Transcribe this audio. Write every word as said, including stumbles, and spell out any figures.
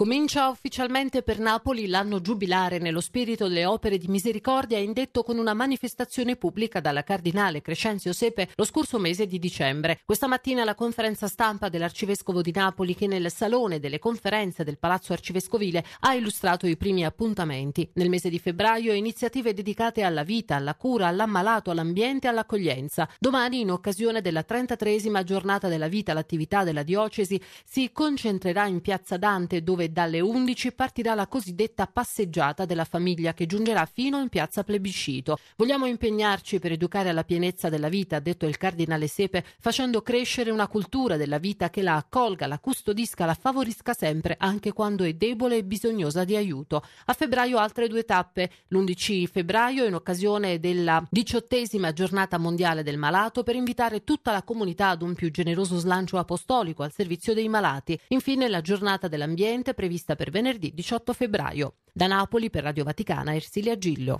Comincia ufficialmente per Napoli l'anno giubilare nello spirito delle opere di misericordia indetto con una manifestazione pubblica dalla cardinale Crescenzio Sepe lo scorso mese di dicembre. Questa mattina la conferenza stampa dell'arcivescovo di Napoli, che nel salone delle conferenze del Palazzo Arcivescovile ha illustrato i primi appuntamenti. Nel mese di febbraio iniziative dedicate alla vita, alla cura, all'ammalato, all'ambiente e all'accoglienza. Domani, in occasione della trentatreesima giornata della vita, l'attività della diocesi si concentrerà in Piazza Dante, dove dalle undici partirà la cosiddetta passeggiata della famiglia che giungerà fino in Piazza Plebiscito. Vogliamo impegnarci per educare alla pienezza della vita, ha detto il cardinale Sepe, facendo crescere una cultura della vita che la accolga, la custodisca, la favorisca sempre, anche quando è debole e bisognosa di aiuto. A febbraio altre due tappe. L'undici febbraio, in occasione della diciottesima giornata mondiale del malato, per invitare tutta la comunità ad un più generoso slancio apostolico al servizio dei malati. Infine la giornata dell'ambiente prevista per venerdì diciotto febbraio. Da Napoli per Radio Vaticana, Ersilia Gillo.